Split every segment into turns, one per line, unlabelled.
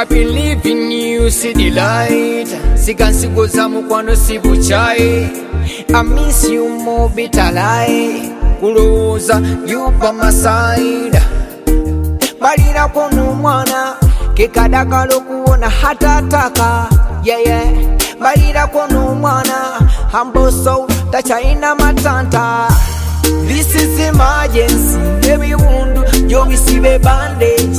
I believe in you, see the light. Sigansigo zamu kwano sibuchai. I miss you more bitter lie. Kuloza you by my side. Balira kono mwana kekadakalo kuona hata taka. Yeah yeah. Balira kono mwana humble soul tachaina matanta. This is emergency. Baby wundu yo receive bandage.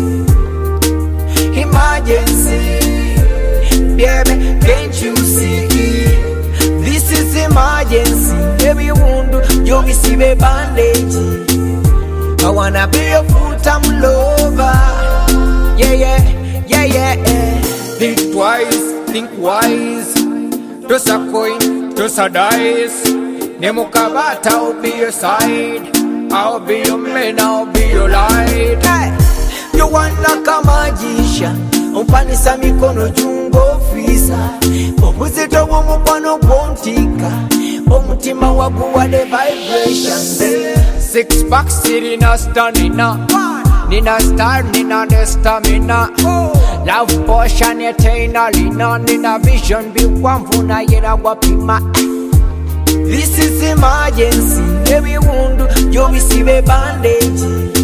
Emergency, baby, can't you see? This is emergency. Baby wundu you receive a bandage. I wanna be your full-time lover. Yeah yeah, yeah yeah, yeah. Think twice, think wise. Toss a coin, toss a dice. Nemo kabata, I'll be your side. I'll be your man, I'll be your light. Hey. You want like a magician. Umpanisa mikono jungo visa. Opuzito wumupano pontika. Omutima waguwa the vibrations. 6 packs sitting a stamina. Nina star, nina the stamina. Love potion eternally. Nina vision be one funa yera wapima. This is emergency. Baby wundu you receive a bandage.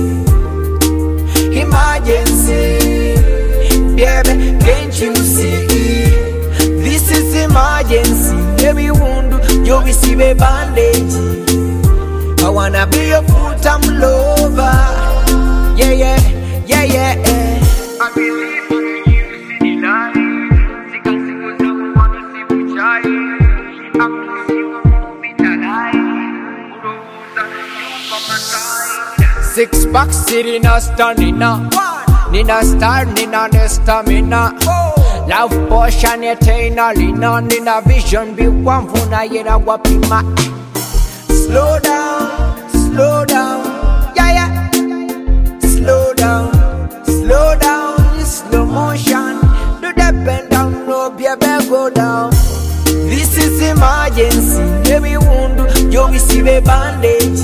Emergency, baby, can't you see? This is emergency. Baby wundu you receive a bandage. I wanna be your full-time lover. Yeah yeah, yeah yeah, yeah. I believe in you, see the light. Sigansigo zamu kwano sibuchai. I miss you more bitter lie. Kuloza you by my side. 6 packs sitting a stamina. Nina star, nina the stamina. Love potion eternally. Nina vision be one funa yera wapima. Slow down, yeah yeah. Slow down, slow motion. Do the bend down, no baby go down. This is emergency. Baby wundu you receive a bandage.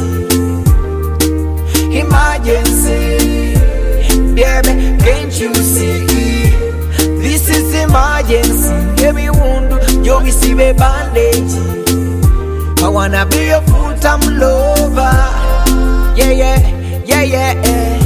Emergency, baby, can't you see? This is emergency. Baby wundu you receive a bandage. I wanna be your full-time lover. Yeah yeah, yeah yeah, yeah.